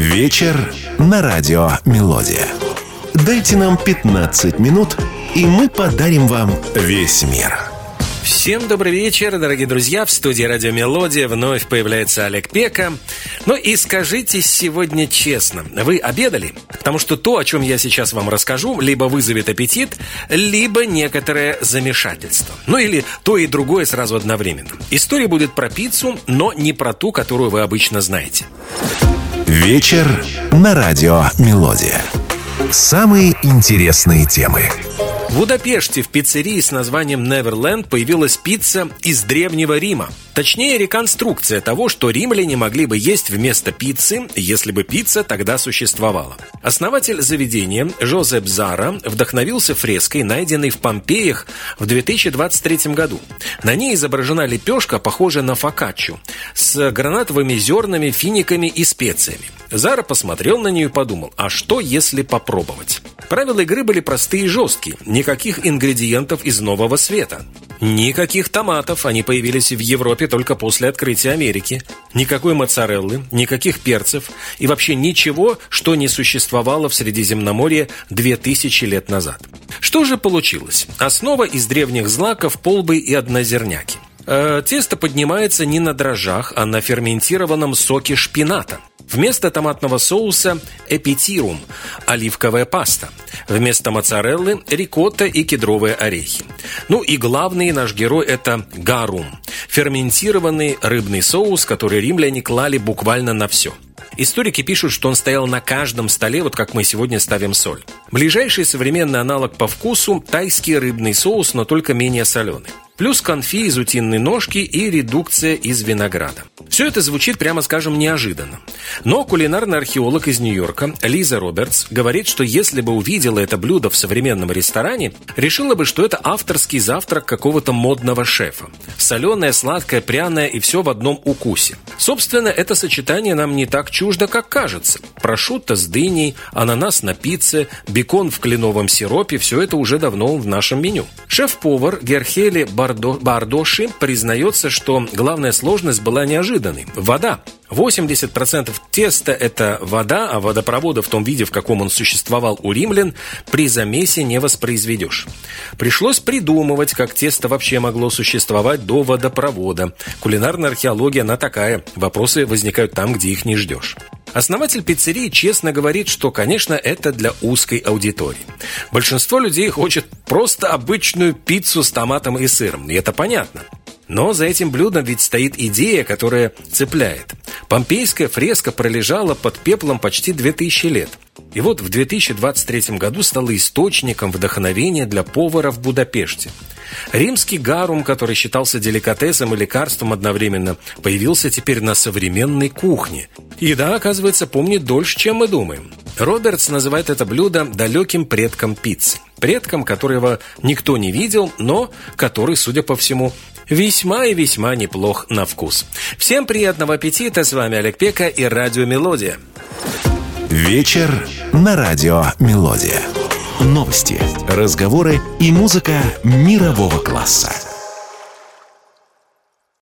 Вечер на радио «Мелодия». Дайте нам 15 минут, и мы подарим вам весь мир. Всем добрый вечер, дорогие друзья. В студии «Радио Мелодия» вновь появляется Олег Пека. Ну и скажите сегодня честно, вы обедали? Потому что то, о чем я сейчас вам расскажу, либо вызовет аппетит, либо некоторое замешательство. Ну или то и другое сразу одновременно. История будет про пиццу, но не про ту, которую вы обычно знаете. Вечер на радио «Мелодия». Самые интересные темы. В Будапеште в пиццерии с названием Neverland появилась пицца из Древнего Рима. Точнее, реконструкция того, что римляне могли бы есть вместо пиццы, если бы пицца тогда существовала. Основатель заведения Жозеп Зара вдохновился фреской, найденной в Помпеях в 2023 году. На ней изображена лепешка, похожая на фокаччу, с гранатовыми зернами, финиками и специями. Зара посмотрел на нее и подумал, а что если попробовать? Правила игры были простые и жесткие. Никаких ингредиентов из Нового Света. Никаких томатов, они появились в Европе только после открытия Америки. Никакой моцареллы, никаких перцев и вообще ничего, что не существовало в Средиземноморье 2000 лет назад. Что же получилось? Основа из древних злаков, полбы и однозерняки. Тесто поднимается не на дрожжах, а на ферментированном соке шпината. Вместо томатного соуса – эпитирум – оливковая паста. Вместо моцареллы – рикотта и кедровые орехи. Ну и главный наш герой – это гарум – ферментированный рыбный соус, который римляне клали буквально на все. Историки пишут, что он стоял на каждом столе, вот как мы сегодня ставим соль. Ближайший современный аналог по вкусу – тайский рыбный соус, но только менее соленый. Плюс конфи из утиной ножки и редукция из винограда. Все это звучит, прямо скажем, неожиданно. Но кулинарный археолог из Нью-Йорка Лиза Робертс говорит, что если бы увидела это блюдо в современном ресторане, решила бы, что это авторский завтрак какого-то модного шефа. Соленое, сладкое, пряное и все в одном укусе. Собственно, это сочетание нам не так чуждо, как кажется. Прошутто с дыней, ананас на пицце, бекон в кленовом сиропе – все это уже давно в нашем меню. Шеф-повар Герхели Бардоши признается, что главная сложность была неожиданной – вода. 80% теста – это вода, а водопровода в том виде, в каком он существовал у римлян, при замесе не воспроизведешь. Пришлось придумывать, как тесто вообще могло существовать до водопровода. Кулинарная археология, она такая, вопросы возникают там, где их не ждешь. Основатель пиццерии честно говорит, что, конечно, это для узкой аудитории. Большинство людей хочет просто обычную пиццу с томатом и сыром, и это понятно. Но за этим блюдом ведь стоит идея, которая цепляет. Помпейская фреска пролежала под пеплом почти 2000 лет. И вот в 2023 году стала источником вдохновения для повара в Будапеште. Римский гарум, который считался деликатесом и лекарством одновременно, появился теперь на современной кухне. Еда, оказывается, помнит дольше, чем мы думаем. Робертс называет это блюдо далеким предком пиццы. Предком, которого никто не видел, но который, судя по всему, весьма и весьма неплох на вкус. Всем приятного аппетита! С вами Олег Пека и Радио Мелодия. Вечер на радио «Мелодия». Новости, разговоры и музыка мирового класса.